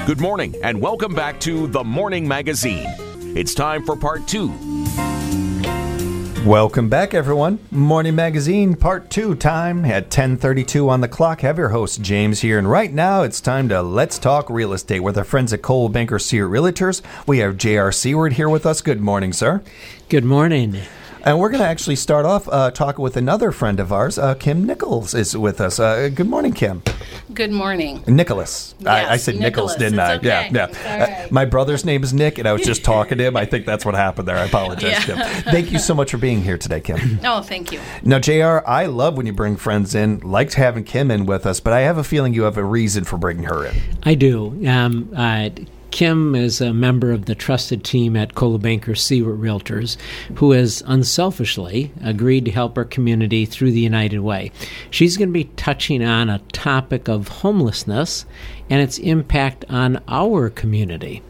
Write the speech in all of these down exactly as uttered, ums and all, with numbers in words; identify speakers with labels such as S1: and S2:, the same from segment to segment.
S1: Good morning and welcome back to The Morning Magazine. It's time for part two.
S2: Welcome back, everyone. Morning Magazine, part two time at ten thirty-two on the clock. Have your host, James, here. And right now, it's time to Let's Talk Real Estate with our friends at Coldwell Banker Seward Realtors. We have J R Seward here with us. Good morning, sir.
S3: Good morning.
S2: And we're going to actually start off uh, talking with another friend of ours. Uh, Kim Nichols is with us. Uh, good morning, Kim.
S4: Good morning.
S2: Nicholas.
S4: Yes,
S2: I, I said
S4: Nicholas,
S2: Nichols, didn't I?
S4: okay.
S2: Yeah, yeah.
S4: It's all right.
S2: Uh, my brother's name is Nick, and I was just talking to him. I think that's what happened there. I apologize,
S4: Yeah.
S2: Kim. Thank you so much for being here today, Kim.
S4: Oh, thank you.
S2: Now, J R, I love when you bring friends in. Liked having Kim in with us, but I have a feeling you have a reason for bringing her in.
S3: I do. Um, uh, Kim is a member of the trusted team at Coldwell Banker Seward Realtors, who has unselfishly agreed to help our community through the United Way. She's going to be touching on a topic of homelessness and its impact on our community.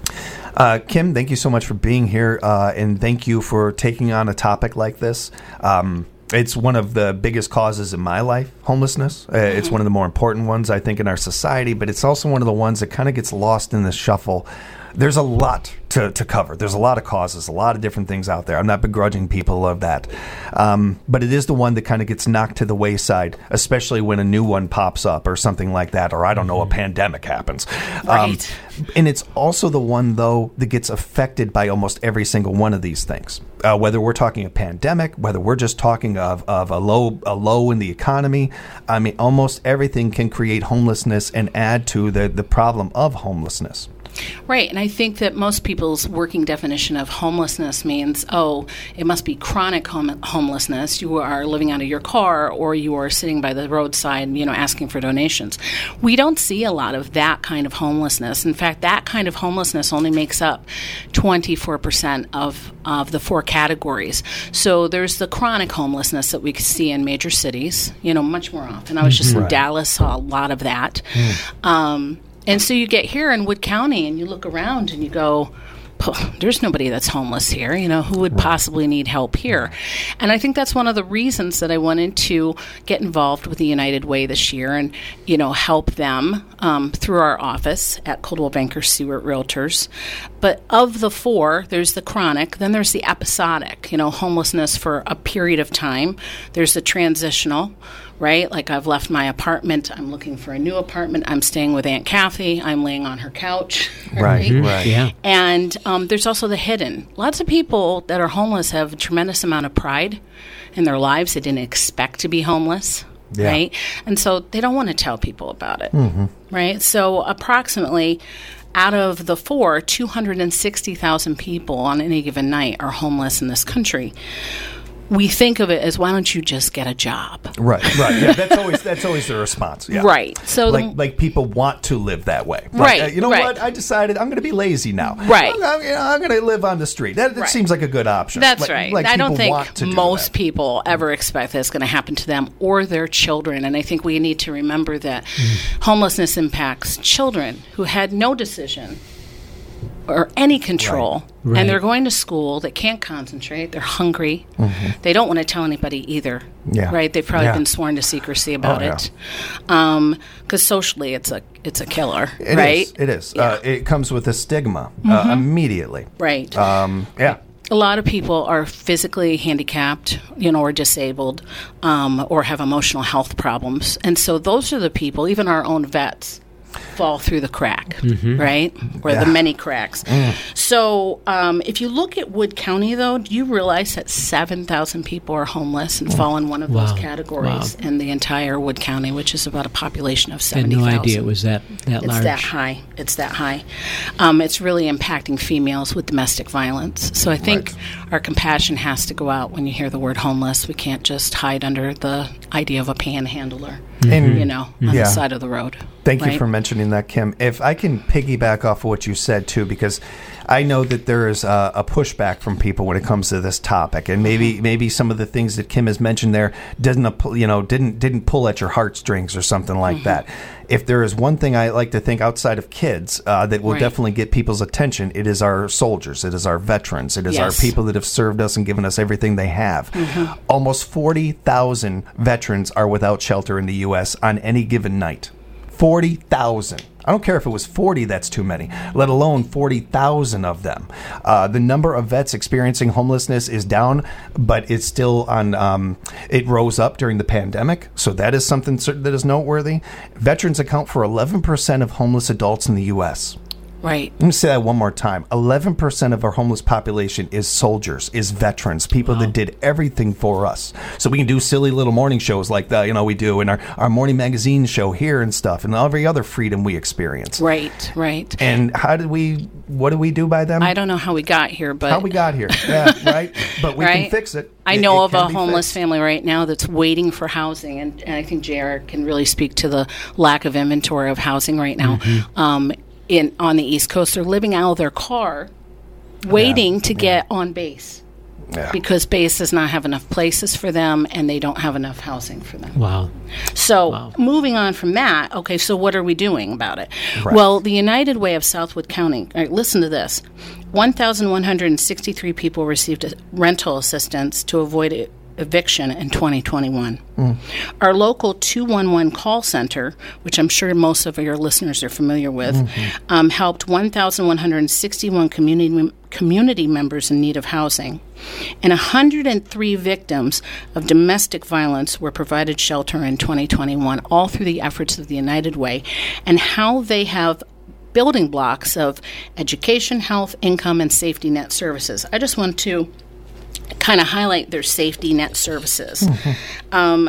S2: Uh, Kim, thank you so much for being here, uh, and thank you for taking on a topic like this. Um, It's one of the biggest causes in my life, homelessness. Uh, mm-hmm. It's one of the more important ones, I think, in our society, but it's also one of the ones that kind of gets lost in the shuffle. There's a lot to, to cover. There's a lot of causes, a lot of different things out there. I'm not begrudging people of that. Um, but it is the one that kind of gets knocked to the wayside, especially when a new one pops up or something like that, or I don't know, a pandemic happens.
S4: Right.
S2: Um, and it's also the one, though, that gets affected by almost every single one of these things. Uh, whether we're talking a pandemic, whether we're just talking of, of a low a low in the economy, I mean, almost everything can create homelessness and add to the, the problem of homelessness.
S4: Right, and I think that most people's working definition of homelessness means, oh, it must be chronic home- homelessness. You are living out of your car, or you are sitting by the roadside, you know, asking for donations. We don't see a lot of that kind of homelessness. In fact, that kind of homelessness only makes up twenty-four percent of, of the four categories. So there's the chronic homelessness that we see in major cities, you know, much more often. I was just
S2: Right.
S4: in Dallas, saw a lot of that. Mm. Um And so you get here in Wood County and you look around and you go, there's nobody that's homeless here. You know, who would possibly need help here? And I think that's one of the reasons that I wanted to get involved with the United Way this year and, you know, help them um, through our office at Coldwell Banker Seward Realtors. But of the four, there's the chronic, then there's the episodic, you know, homelessness for a period of time. There's the transitional, right? Like I've left my apartment, I'm looking for a new apartment, I'm staying with Aunt Kathy, I'm laying on her couch.
S2: Right, right. right.
S3: Yeah.
S4: And um, there's also the hidden. Lots of people that are homeless have a tremendous amount of pride in their lives. They didn't expect to be homeless,
S2: Yeah.
S4: right? And so they don't want to tell people about it,
S2: Mm-hmm.
S4: right? So approximately out of the four, two hundred sixty thousand people on any given night are homeless in this country. We think of it as, why don't you just get a job?
S2: Right, right. Yeah, that's always that's always the response. Yeah.
S4: Right. So
S2: like
S4: the,
S2: like people want to live that way. Like,
S4: Right,
S2: uh, you know
S4: right.
S2: what? I decided I'm going to be lazy now.
S4: Right.
S2: I'm, I'm, you know, I'm going to live on the street. That, that
S4: Right.
S2: seems like a good option.
S4: That's
S2: Like-
S4: right.
S2: like
S4: I don't
S2: people want
S4: think
S2: to do
S4: most
S2: that.
S4: people ever expect that's going to happen to them or their children. And I think we need to remember that homelessness impacts children who had no decision or any control,
S3: Right.
S4: and they're going to school. They can't concentrate. They're hungry. They don't want to tell anybody either.
S2: Yeah.
S4: Right? They've probably
S2: Yeah.
S4: been sworn to secrecy about
S2: Oh, yeah.
S4: it, because socially, it's a it's a killer.
S2: It
S4: right?
S2: is. It is.
S4: Yeah.
S2: Uh, it comes with a stigma uh, immediately.
S4: Right.
S2: Um, yeah.
S4: A lot of people are physically handicapped, you know, or disabled, um, or have emotional health problems. And so those are the people, even our own vets, fall through the crack,
S3: Mm-hmm.
S4: right? Or
S2: Yeah.
S4: the many cracks. So um, if you look at Wood County, though, do you realize that seven thousand people are homeless and fall in one of
S3: Wow.
S4: those categories in the entire Wood County, which is about a population of
S3: I had
S4: seventy
S3: no
S4: thousand?
S3: idea it was that, that
S4: It's
S3: large.
S4: that high. It's that high. Um, it's really impacting females with domestic violence. So I think
S2: Right.
S4: our compassion has to go out when you hear the word homeless. We can't just hide under the idea of a panhandler,
S2: And
S4: you know, on
S2: Yeah.
S4: the side of the road.
S2: Thank you
S4: right?
S2: for mentioning that, Kim. If I can piggyback off of what you said, too, because I know that there is a, a pushback from people when it comes to this topic, and maybe maybe some of the things that Kim has mentioned there didn't app- you know didn't didn't pull at your heartstrings or something like
S4: Mm-hmm.
S2: that. If there is one thing I like to think outside of kids uh, that will
S4: Right.
S2: definitely get people's attention, it is our soldiers, it is our veterans, it is our
S4: Yes.
S2: people that have served us and given us everything they have. Almost forty thousand veterans are without shelter in the U S on any given night. forty thousand. I don't care if it was forty, that's too many, let alone forty thousand of them. Uh, the number of vets experiencing homelessness is down, but it's still on, um, it rose up during the pandemic. So that is something that is noteworthy. Veterans account for eleven percent of homeless adults in the U S
S4: Right.
S2: Let me say that one more time. eleven percent of our homeless population is soldiers, is veterans, people wow. that did everything for us. So we can do silly little morning shows like the, you know, we do in our, our morning magazine show here and stuff, and every other freedom we experience.
S4: Right, right.
S2: And how did we, what did we do by them?
S4: I don't know how we got here, but...
S2: How we got here, yeah, right? But we
S4: right?
S2: can fix it.
S4: I
S2: it,
S4: know
S2: it
S4: of a homeless
S2: fixed.
S4: family right now that's waiting for housing, and, and I think J R can really speak to the lack of inventory of housing right now. Mm-hmm. Um In on the East Coast, they're living out of their car, waiting yeah, to yeah. get on base yeah. because base does not have enough places for them, and they don't have enough housing for them.
S3: Wow!
S4: So
S3: wow.
S4: moving on from that, okay. So what are we doing about it?
S2: Right.
S4: Well, the United Way of Southwood County. All right, listen to this: one thousand one hundred sixty-three people received a rental assistance to avoid it. eviction in twenty twenty-one. Mm. Our local two one one call center, which I'm sure most of your listeners are familiar with, mm-hmm. um, helped one thousand one hundred sixty-one community community members in need of housing. And one hundred three victims of domestic violence were provided shelter in twenty twenty-one, all through the efforts of the United Way and how they have building blocks of education, health, income, and safety net services. I just want to kind of highlight their safety net services. Mm-hmm. Um,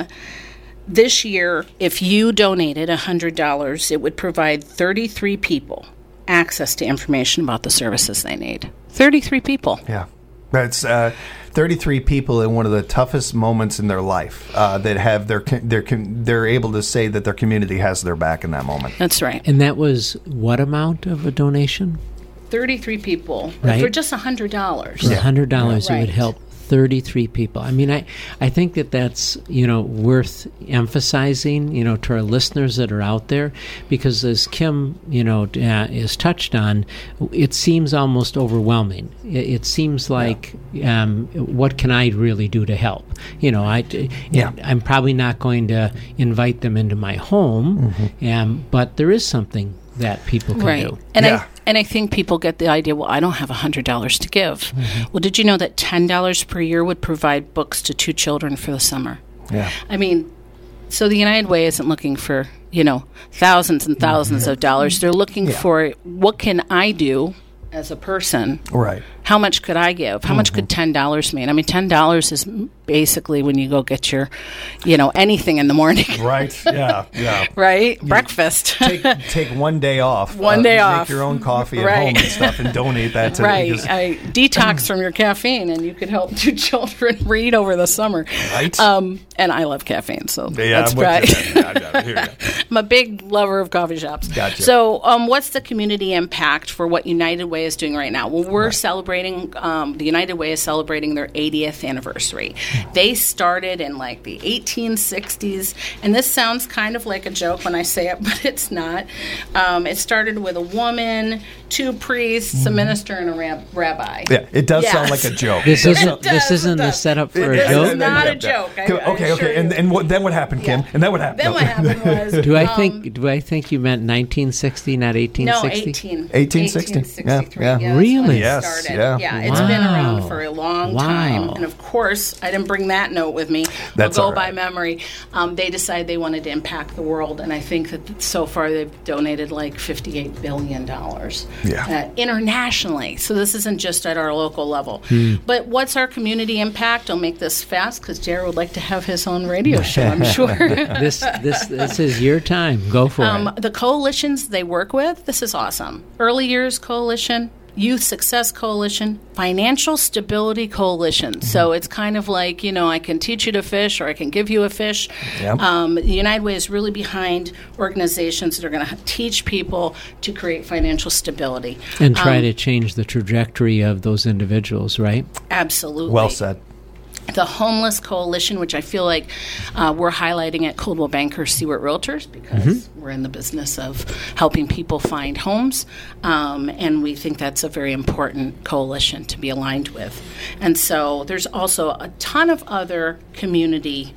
S4: this year, if you donated one hundred dollars, it would provide thirty-three people access to information about the services they need. thirty-three people.
S2: Yeah. That's uh, thirty-three people in one of the toughest moments in their life uh, that have their, their they're able to say that their community has their back in that moment.
S4: That's right.
S3: And that was what amount of a donation?
S4: thirty-three people
S3: right.
S4: for just one hundred dollars.
S3: For one hundred dollars,
S4: yeah.
S3: it would
S4: right.
S3: help thirty-three people. I mean, I, I think that that's, you know, worth emphasizing, you know, to our listeners that are out there, because as Kim, you know, uh, is touched on, it seems almost overwhelming. It, it seems like, yeah. um, what can I really do to help? You know, I, yeah. I'm probably not going to invite them into my home, mm-hmm. um, but there is something that people can
S4: right.
S3: do.
S4: And
S2: yeah.
S4: I and I think people get the idea, well, I don't have one hundred dollars to give. Mm-hmm. Well, did you know that ten dollars per year would provide books to two children for the summer?
S2: Yeah.
S4: I mean, so the United Way isn't looking for, you know, thousands and thousands mm-hmm. of dollars. They're looking
S2: yeah.
S4: for, what can I do as a person?
S2: Right.
S4: How much could I give? How mm-hmm. much could ten dollars mean? I mean, ten dollars is basically when you go get your, you know, anything in the morning.
S2: Right. Yeah. Yeah.
S4: Right? You Breakfast.
S2: take take one day off.
S4: One
S2: uh,
S4: day
S2: make
S4: off.
S2: Make your own coffee at
S4: right.
S2: home and stuff and donate that to
S4: Right.
S2: because,
S4: I detox from your caffeine, and you could help two children read over the summer.
S2: Right.
S4: Um, and I love caffeine, so
S2: yeah,
S4: that's
S2: I'm
S4: right.
S2: Yeah,
S4: I'm a big lover of coffee shops.
S2: Gotcha.
S4: So um, what's the community impact for what United Way is doing right now? Well, we're right. celebrating, um, the United Way is celebrating their eightieth anniversary. They started in like the eighteen sixties, and this sounds kind of like a joke when I say it, but it's not. Um, it started with a woman, two priests, mm-hmm. a minister, and a rab- rabbi.
S2: Yeah, it does
S4: yes.
S2: sound like a joke.
S3: This isn't,
S4: does,
S3: this isn't the setup for
S4: it,
S3: a joke?
S4: It's not a joke. I,
S2: okay, okay. And, and what, then what happened, Kim?
S4: Yeah.
S2: And then what happened?
S4: Then what happened was...
S3: Do I
S4: um,
S3: think Do I think you meant nineteen sixty, not eighteen sixty?
S4: No, eighteen.
S2: eighteen sixty. Yeah, yeah.
S4: yeah
S3: really?
S2: Yes,
S4: started.
S2: yeah.
S4: Yeah, it's
S3: wow.
S4: been around for a long
S3: wow.
S4: time. And of course, I didn't bring that note with me.
S2: That's
S4: I'll go
S2: all right.
S4: by memory. Um, they decided they wanted to impact the world, and I think that so far they've donated like fifty-eight billion dollars
S2: yeah.
S4: uh, internationally. So this isn't just at our local level.
S3: Hmm.
S4: But what's our community impact? I'll make this fast because Jared would like to have his own radio show, I'm sure.
S3: this this this is your time. Go for
S4: um,
S3: it.
S4: The coalitions they work with, this is awesome. Early Years Coalition, Youth Success Coalition, Financial Stability Coalition. Mm-hmm. So it's kind of like, you know, I can teach you to fish or I can give you a fish.
S2: Yep.
S4: Um, the United Way is really behind organizations that are going to teach people to create financial stability.
S3: And try
S4: um,
S3: to change the trajectory of those individuals, right?
S4: Absolutely.
S2: Well said.
S4: The Homeless Coalition, which I feel like uh, we're highlighting at Coldwell Banker Seward Realtors because mm-hmm. we're in the business of helping people find homes, um, and we think that's a very important coalition to be aligned with. And so there's also a ton of other community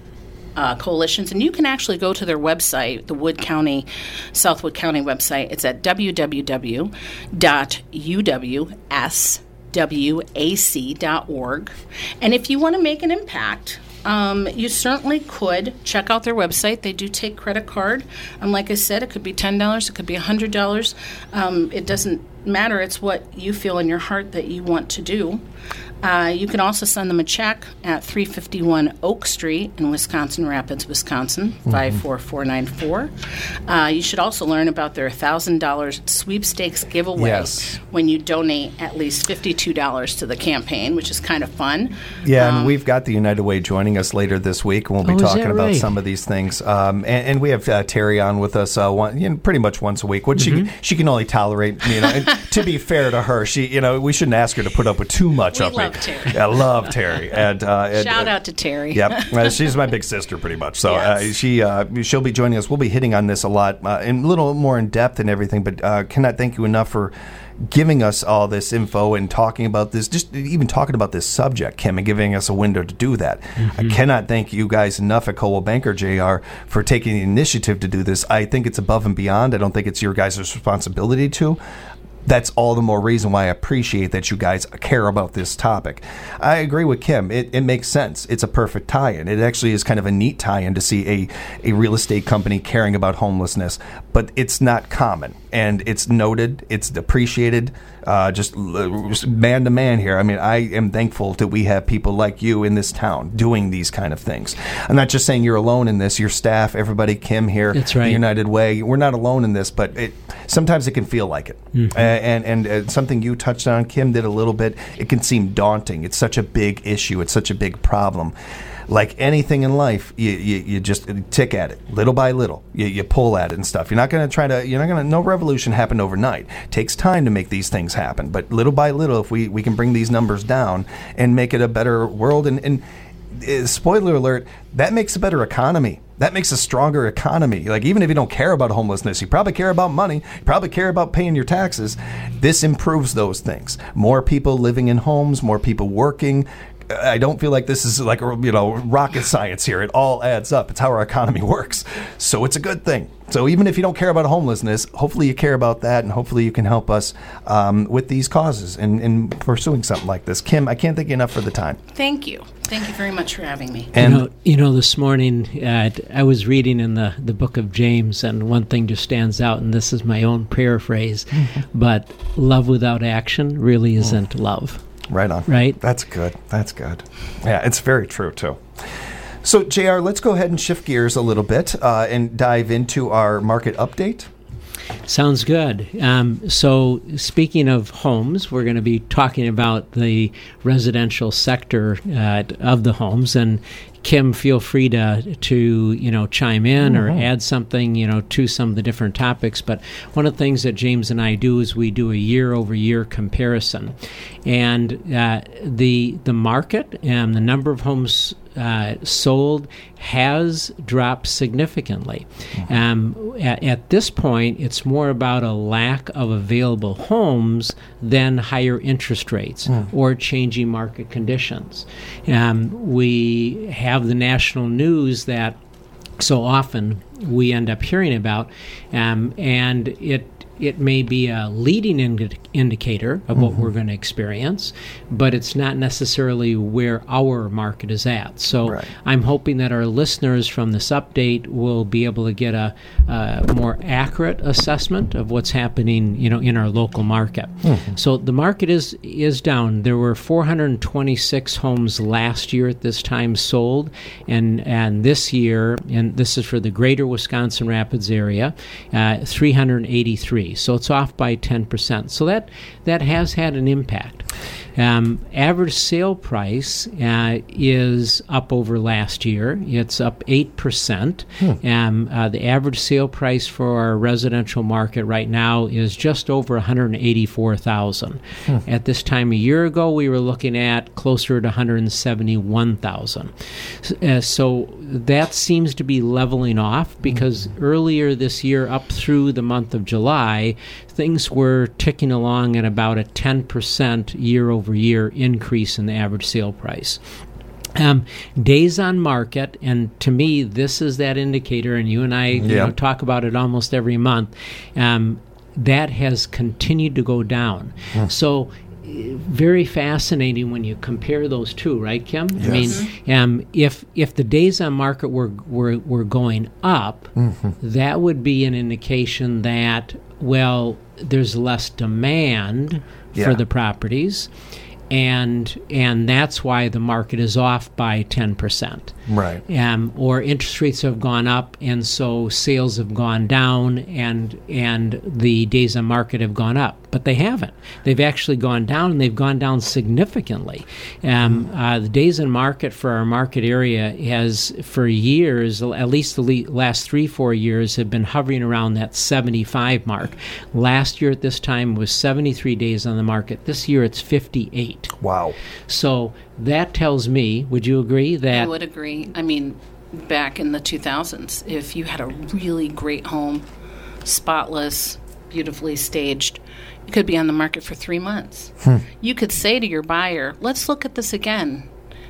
S4: uh, coalitions, and you can actually go to their website, the Wood County, Southwood County website. It's at w w w dot u w s w a c dot org. And if you want to make an impact, Um, you certainly could check out their website. They do take credit card. Um, like I said, it could be ten dollars, it could be one hundred dollars. Um, it doesn't matter. It's what you feel in your heart that you want to do. Uh, you can also send them a check at three fifty-one Oak Street in Wisconsin Rapids, Wisconsin, five four four nine four. Uh, you should also learn about their one thousand dollars sweepstakes giveaway
S2: Yes.
S4: when you donate at least fifty-two dollars to the campaign, which is kind of fun.
S2: Yeah,
S4: Um,
S2: and we've got the United Way joining us later this week, and we'll be
S3: Oh, is
S2: talking
S3: that
S2: about
S3: right?
S2: some of these things. Um, and, and we have uh, Terry on with us uh, one, you know, pretty much once a week, which
S3: Mm-hmm.
S2: she she can only tolerate. You know, and to be fair to her, she you know we shouldn't ask her to put up with too much
S4: We
S2: of
S4: love
S2: it.
S4: Terry.
S2: I love Terry, and, uh, and
S4: Shout
S2: uh,
S4: out to Terry.
S2: Yep, uh, she's my big sister, pretty much. So uh,
S4: Yes.
S2: she uh, she'll be joining us. We'll be hitting on this a lot, uh, and a little more in depth and everything. But uh, cannot thank you enough for giving us all this info and talking about this, just even talking about this subject, Kim, and giving us a window to do that.
S3: Mm-hmm.
S2: I cannot thank you guys enough at Coldwell Banker, J R, for taking the initiative to do this. I think it's above and beyond. I don't think it's your guys' responsibility to. That's all the more reason why I appreciate that you guys care about this topic. I agree with Kim. It, it makes sense. It's a perfect tie-in. It actually is kind of a neat tie-in to see a, a real estate company caring about homelessness, but it's not common, and it's noted. It's appreciated. Uh, just, just man to man here. I mean, I am thankful that we have people like you in this town doing these kind of things. I'm not just saying you're alone in this. Your staff, everybody, Kim here,
S3: That's right.
S2: the United Way, we're not alone in this, but it sometimes it can feel like it.
S3: Mm-hmm.
S2: Uh, and and uh, something you touched on, Kim did a little bit, it can seem daunting. It's such a big issue. It's such a big problem. Like anything in life, you, you, you just tick at it little by little. You, you pull at it and stuff. You're not going to try to, you're not going to, no revolution happened overnight. It takes time to make these things happen. But little by little, if we, we can bring these numbers down and make it a better world, and, and uh, spoiler alert, that makes a better economy. That makes a stronger economy. Like, even if you don't care about homelessness, you probably care about money, you probably care about paying your taxes. This improves those things. More people living in homes, more people working. I don't feel like this is like, you know, rocket science here. It all adds up. It's how our economy works. So it's a good thing. So even if you don't care about homelessness, hopefully you care about that, and hopefully you can help us um, with these causes and, and pursuing something like this. Kim, I can't thank you enough for the time.
S4: Thank you. Thank you very much for having me.
S2: And
S3: you know, you know, this morning uh, I was reading in the, the book of James, and one thing just stands out, and this is my own paraphrase, but love without action really isn't love.
S2: Right on.
S3: Right?
S2: That's good. That's good. Yeah, it's very true, too. So, J R, let's go ahead and shift gears a little bit uh, and dive into our market update.
S3: Sounds good. Um, so, speaking of homes, we're going to be talking about the residential sector uh, of the homes. And Kim, feel free to to you know chime in or add something you know to some of the different topics. But one of the things that James and I do is we do a year over year comparison, and uh, the the market and the number of homes uh, sold has dropped significantly. Um, at, at this point, it's more about a lack of available homes than higher interest rates or changing market conditions. Um, we have the national news that so often we end up hearing about, um, and it it may be a leading indi- indicator of what we're going to experience, but it's not necessarily where our market is at. So
S2: Right.
S3: I'm hoping that our listeners from this update will be able to get a, a more accurate assessment of what's happening, you know, in our local market. So the market is is down. There were four hundred twenty-six homes last year at this time sold, and and this year, and this is for the greater Wisconsin Rapids area, uh, three hundred eighty-three. So it's off by ten percent. So that that has had an impact. Um, average sale price uh, is up over last year. It's up eight percent. Hmm. Um, uh, the average sale price for our residential market right now is just over one hundred eighty-four thousand dollars. Hmm. At this time a year ago, we were looking at closer to one hundred seventy-one thousand dollars. Uh, so that seems to be leveling off because hmm. earlier this year, up through the month of July, things were ticking along at about a ten percent year over year increase in the average sale price. Um, days on market, and to me, this is that indicator, and you and I you
S2: Yeah.
S3: know, talk about it almost every month, um, that has continued to go down. So uh, very fascinating when you compare those two, right, Kim? I mean, um, if if the days on market were, were, were going up, that would be an indication that, well, there's less demand
S2: Yeah.
S3: for the properties. And and that's why the market is off by ten percent.
S2: Right.
S3: Um, or interest rates have gone up, and so sales have gone down, and and the days on market have gone up. But they haven't. They've actually gone down, and they've gone down significantly. Um, uh, the days on market for our market area has, for years, at least the le- last three, four years, have been hovering around that seventy-five mark. Last year at this time was seventy-three days on the market. This year it's fifty-eight.
S2: Wow.
S3: So that tells me, would you agree that...
S4: I would agree. I mean, back in the two thousands, if you had a really great home, spotless, beautifully staged, it could be on the market for three months.
S2: Hmm.
S4: You could say to your buyer, let's look at this again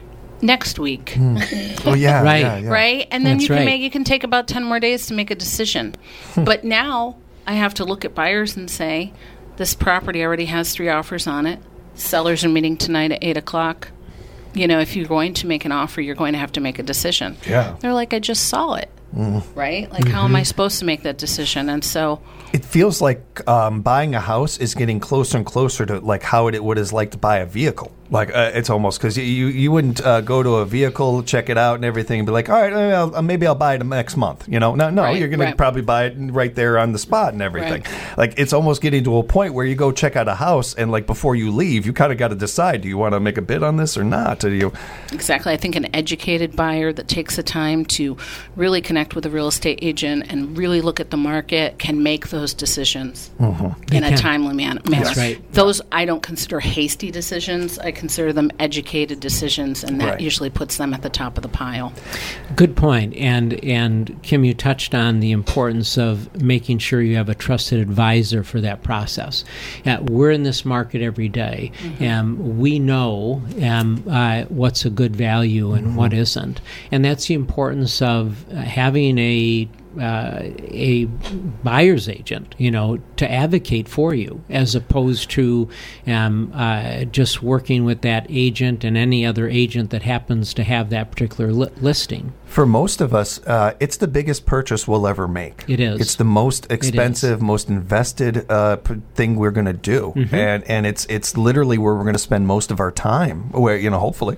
S4: next week.
S2: Oh yeah.
S3: Right.
S2: Yeah, yeah.
S4: Right? And then
S3: That's
S4: you can
S3: right.
S4: make you can take about ten more days to make a decision. But now I have to look at buyers and say, this property already has three offers on it. Sellers are meeting tonight at eight o'clock. You know, if you're going to make an offer, you're going to have to make a decision.
S2: Yeah.
S4: They're like, I just saw it. Right? Like, how am I supposed to make that decision? And so,
S2: It feels like um, buying a house is getting closer and closer to like how it what it's like to buy a vehicle. Like uh, it's almost because you, you you wouldn't uh, go to a vehicle, check it out and everything, and be like, all right, I'll, uh, maybe I'll buy it next month. You know, no, no,
S4: Right,
S2: you're going to
S4: right.
S2: probably buy it right there on the spot and everything.
S4: Right.
S2: Like it's almost getting to a point where you go check out a house and like before you leave, you kind of got to decide: do you want to make a bid on this or not? Do you?
S4: exactly. I think an educated buyer that takes the time to really connect with a real estate agent and really look at the market can make those decisions in a
S3: can.
S4: timely man- manner.
S3: That's right.
S4: Those I don't consider hasty decisions. I consider them educated decisions, and that
S2: Right.
S4: usually puts them at the top of the pile.
S3: Good point. And and Kim, you touched on the importance of making sure you have a trusted advisor for that process. Uh, we're in this market every day, and we know um, uh, what's a good value and what isn't. And that's the importance of uh, having a uh, a buyer's agent, you know, to advocate for you, as opposed to um, uh, just working with that agent and any other agent that happens to have that particular li- listing.
S2: For most of us, uh, it's the biggest purchase we'll ever make.
S3: It is.
S2: It's the most expensive, most invested uh, p- thing we're going to do, and and it's it's literally where we're going to spend most of our time. Where you know, hopefully,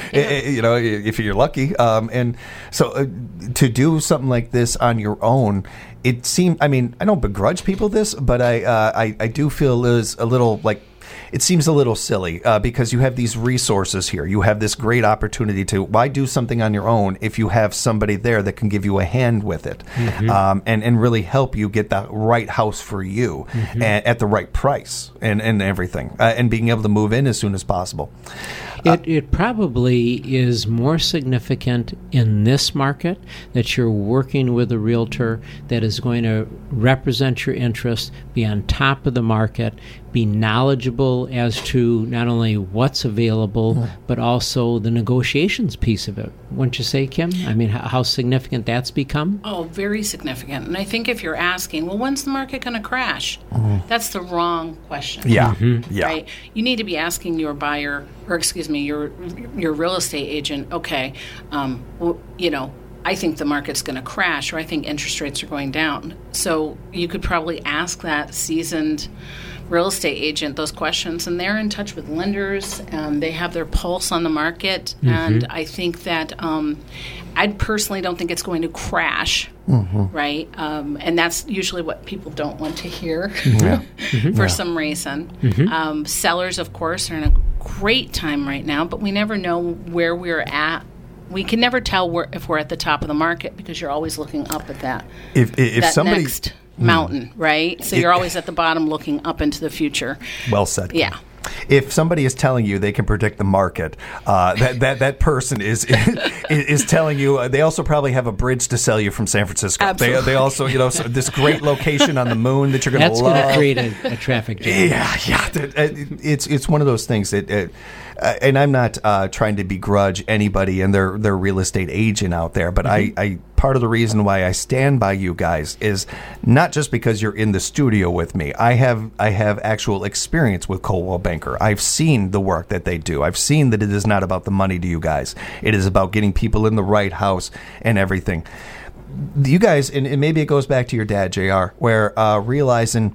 S2: you know, if you're lucky. Um, and so uh, to do something like this on your own, it seemed. I mean, I don't begrudge people this, but I uh, I, I do feel is a little like. It seems a little silly uh, because you have these resources here. You have this great opportunity to why do something on your own if you have somebody there that can give you a hand with it um, and, and really help you get the right house for you a- at the right price and, and everything uh, and being able to move in as soon as possible.
S3: It, it probably is more significant in this market that you're working with a realtor that is going to represent your interests, be on top of the market, be knowledgeable as to not only what's available, but also the negotiations piece of it. Wouldn't you say, Kim? I mean, how, how significant that's become?
S4: Oh, very significant. And I think if you're asking, well, when's the market going to crash? That's the wrong question.
S2: Yeah. Yeah.
S4: Right? You need to be asking your buyer, or excuse me, your your real estate agent, okay, um, well, you know, I think the market's going to crash, or I think interest rates are going down. So you could probably ask that seasoned real estate agent those questions, and they're in touch with lenders, and they have their pulse on the market. And I think that um, I personally don't think it's going to crash, right? Um, and that's usually what people don't want to hear for some reason. Um, sellers, of course, are in a great time right now, but we never know where we're at. We can never tell where, if we're at the top of the market, because you're always looking up at that
S2: If if
S4: that
S2: somebody
S4: next mountain, right? So
S2: It-
S4: you're always at the bottom looking up into the future.
S2: well said.
S4: Yeah.
S2: If somebody is telling you they can predict the market, uh, that, that that person is is telling you. Uh, they also probably have a bridge to sell you from San Francisco.
S4: Absolutely.
S2: They, they also, you know, so this great location on the moon that you're going to
S3: That's
S2: love.
S3: going to create a, a traffic jam.
S2: Yeah, yeah. It's it's one of those things that. It, Uh, and I'm not uh, trying to begrudge anybody and their, their real estate agent out there, but mm-hmm. I, I part of the reason why I stand by you guys is not just because you're in the studio with me. I have I have actual experience with Coldwell Banker. I've seen the work that they do. I've seen that it is not about the money to you guys. It is about getting people in the right house and everything. You guys, and, and maybe it goes back to your dad, J R, where uh, realizing...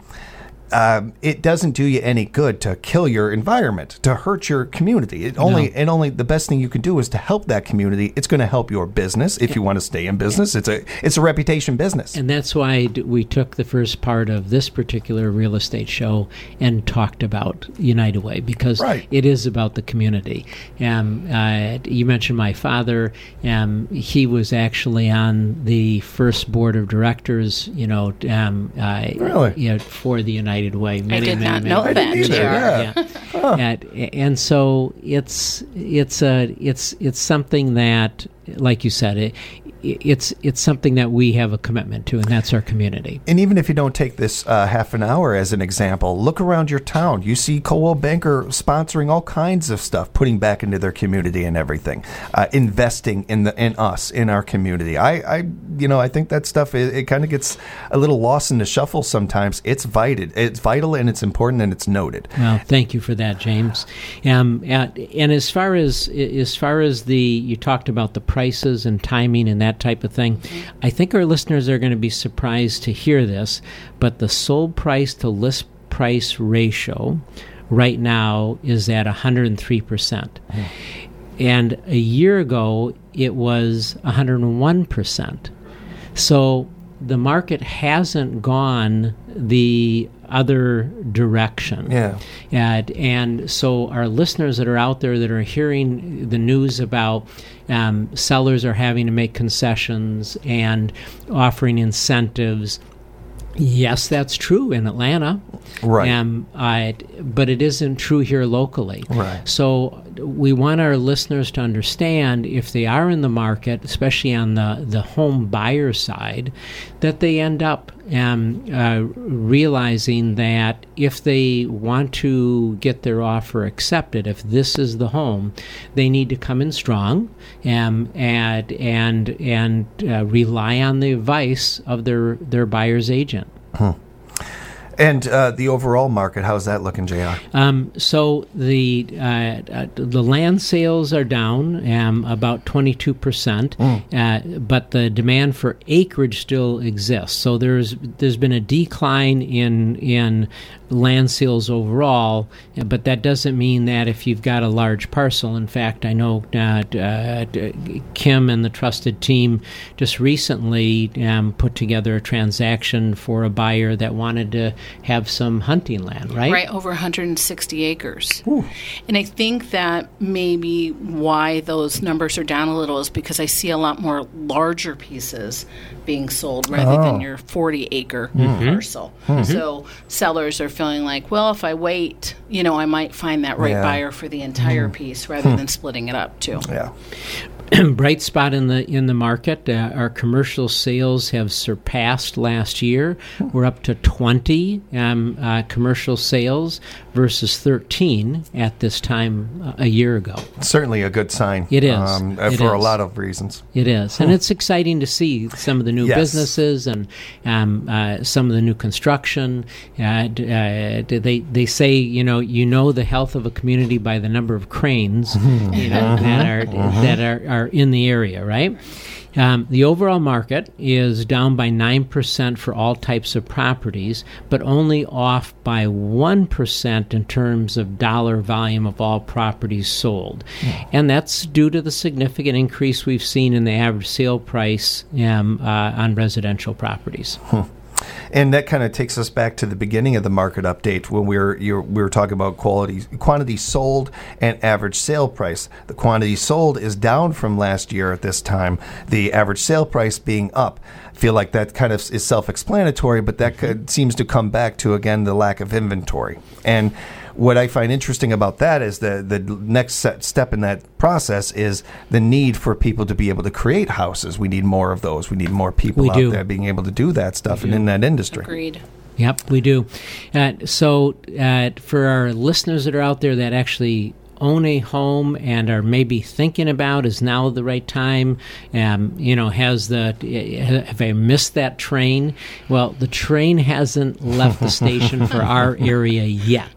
S2: Um, it doesn't do you any good to kill your environment, to hurt your community. It only, no. and only the best thing you can do is to help that community. It's going to help your business if you want to stay in business. It's a it's a reputation business,
S3: and that's why we took the first part of this particular real estate show and talked about United Way, because
S2: right.
S3: it is about the community. Um, uh, you mentioned my father. Um, he was actually on the first board of directors. You know, um, uh,
S2: really,
S3: you know, for the United Way. Many,
S4: I did
S3: many,
S4: not
S3: many,
S4: know
S3: many
S4: that.
S2: Yeah.
S3: yeah. Huh. And, and so it's it's a it's it's something that, like you said, it it's it's something that we have a commitment to, and that's our community.
S2: And even if you don't take this uh, half an hour as an example, look around your town. You see Coldwell Banker sponsoring all kinds of stuff, putting back into their community and everything, uh, investing in the in us, in our community. I, I you know, I think that stuff it, it kind of gets a little lost in the shuffle sometimes. It's vital, it's vital, and it's important, and it's noted.
S3: Well, thank you for that, James. Um, and, and as far as as far as the you talked about the prices and timing and that type of thing, I think our listeners are going to be surprised to hear this, but the sold price to list price ratio right now is at one hundred three percent. Mm. And a year ago, it was one hundred one percent. So the market hasn't gone the other direction.
S2: Yeah.
S3: And, and so our listeners that are out there that are hearing the news about um, sellers are having to make concessions and offering incentives, yes, that's true in Atlanta.
S2: Right.
S3: Um, I, but it isn't true here locally.
S2: Right.
S3: So we want our listeners to understand, if they are in the market, especially on the, the home buyer side, that they end up um, uh, realizing that if they want to get their offer accepted, if this is the home, they need to come in strong um, and and and uh, rely on the advice of their, their buyer's agent.
S2: Huh. And uh, the overall market, how's that looking, J R?
S3: Um, so the uh, uh, the land sales are down um, about twenty-two percent, mm. uh, but the demand for acreage still exists. So there's there's been a decline in in land sales overall, but that doesn't mean that if you've got a large parcel. In fact, I know uh, uh, Kim and the Trusted team just recently um, put together a transaction for a buyer that wanted to have some hunting land, right?
S4: Right, over one hundred sixty acres.
S2: Ooh.
S4: And I think that maybe why those numbers are down a little is because I see a lot more larger pieces being sold rather
S2: oh.
S4: than your forty acre
S3: mm-hmm.
S4: parcel. Mm-hmm. So sellers are feeling like, well, if I wait, you know, I might find that right
S2: yeah.
S4: buyer for the entire mm-hmm. piece rather hmm. than splitting it up too.
S2: Yeah.
S3: Bright spot in the in the market. Uh, our commercial sales have surpassed last year. We're up to twenty um, uh, commercial sales versus thirteen at this time uh, a year ago.
S2: Certainly a good sign.
S3: It is
S2: um,
S3: it
S2: for
S3: is.
S2: a lot of reasons.
S3: It is, and it's exciting to see some of the new
S2: yes.
S3: businesses and um, uh, some of the new construction. Uh, d- uh, they they say you know you know the health of a community by the number of cranes you know that are
S2: Mm-hmm.
S3: that are, are in the area, right? Um, the overall market is down by nine percent for all types of properties, but only off by one percent in terms of dollar volume of all properties sold. Mm. And that's due to the significant increase we've seen in the average sale price um, uh, on residential properties.
S2: Hmm. And that kind of takes us back to the beginning of the market update when we were you're, we were talking about quality, quantity sold and average sale price. The quantity sold is down from last year at this time, the average sale price being up. I feel like that kind of is self-explanatory, but that could, seems to come back to, again, the lack of inventory. And what I find interesting about that is the the next set step in that process is the need for people to be able to create houses. We need more of those. We need more people
S3: We
S2: out
S3: do.
S2: there being able to do that stuff and in that industry.
S4: Agreed.
S3: Yep, we do. Uh, so uh, for our listeners that are out there that actually own a home and are maybe thinking about is now the right time, um, you know, has the, have I missed that train? Well, the train hasn't left the station for our area yet.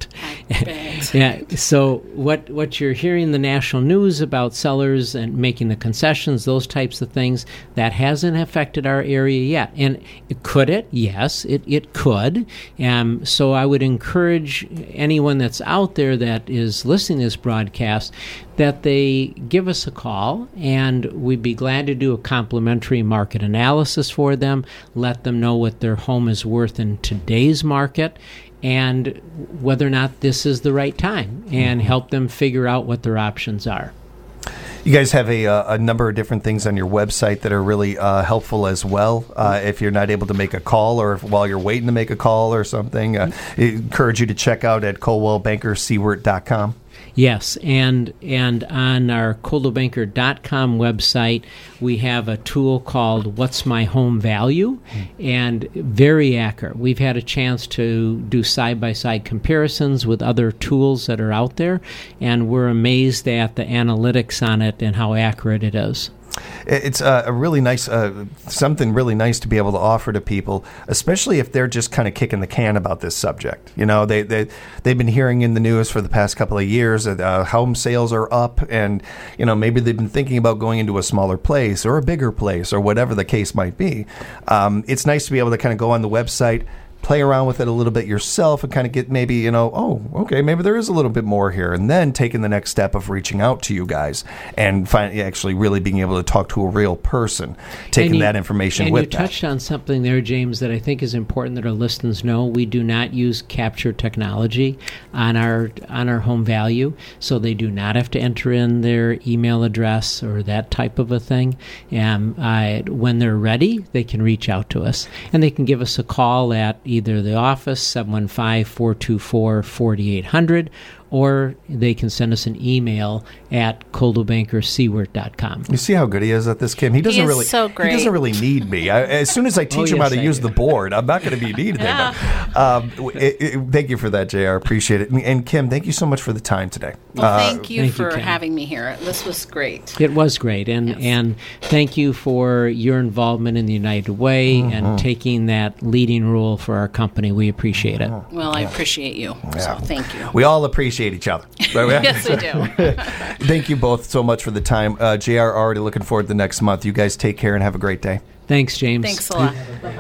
S3: Yeah. So what what you're hearing in the national news about sellers and making the concessions, those types of things, that hasn't affected our area yet. And could it? Yes, it, it could. Um, so I would encourage anyone that's out there that is listening to this broadcast that they give us a call, and we'd be glad to do a complimentary market analysis for them, let them know what their home is worth in today's market, and whether or not this is the right time, and help them figure out what their options are.
S2: You guys have a, uh, a number of different things on your website that are really uh, helpful as well. Uh, if you're not able to make a call, or if, while you're waiting to make a call or something, uh, I encourage you to check out at Coldwell Banker Seward dot com.
S3: Yes, and and on our Coldwell Banker dot com website, we have a tool called What's My Home Value, and very accurate. We've had a chance to do side-by-side comparisons with other tools that are out there, and we're amazed at the analytics on it and how accurate it is.
S2: It's a, a really nice, uh, something really nice to be able to offer to people, especially if they're just kind of kicking the can about this subject. You know, they, they, they've been hearing in the news for the past couple of years that uh, home sales are up, and, you know, maybe they've been thinking about going into a smaller place or a bigger place or whatever the case might be. Um, it's nice to be able to kind of go on the website, play around with it a little bit yourself, and kind of get maybe, you know, oh, okay, maybe there is a little bit more here. And then taking the next step of reaching out to you guys and find, actually really being able to talk to a real person, taking
S3: you,
S2: that information
S3: and
S2: with
S3: you
S2: that.
S3: touched on something there, James, that I think is important that our listeners know. We do not use capture technology on our on our home value, so they do not have to enter in their email address or that type of a thing. Um, I, when they're ready, they can reach out to us, and they can give us a call at either the office, seven one five, four two four, four eight zero zero, or they can send us an email at Coldwell Banker Seward dot com.
S2: You see how good he is at this, Kim? He doesn't
S4: He is
S2: really
S4: so great.
S2: He doesn't really need me. I, as soon as I teach
S3: Oh,
S2: him
S3: yes,
S2: how to
S3: I
S2: use
S3: do.
S2: the board, I'm not going to be needed
S4: Yeah.
S2: there. Um, it, it, thank you for that, J R. Appreciate it. And, and Kim, thank you so much for the time today.
S4: Well,
S2: Uh,
S4: thank you
S3: thank you,
S4: for
S3: Kim.
S4: having me here. This was great.
S3: It was great, and
S4: Yes.
S3: and thank you for your involvement in the United Way and taking that leading role for our company. We appreciate it.
S4: Well, I appreciate you. So thank you.
S2: We all appreciate each other.
S4: Yes, we do.
S2: Thank you both so much for the time. Uh, J R, already looking forward to the next month. You guys take care and have a great day.
S3: Thanks, James.
S4: Thanks a lot.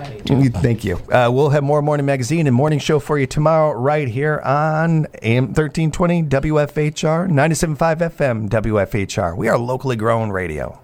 S2: Thank you. Uh, we'll have more Morning Magazine and Morning Show for you tomorrow right here on A M thirteen twenty W F H R, ninety-seven point five F M W F H R. We are locally grown radio.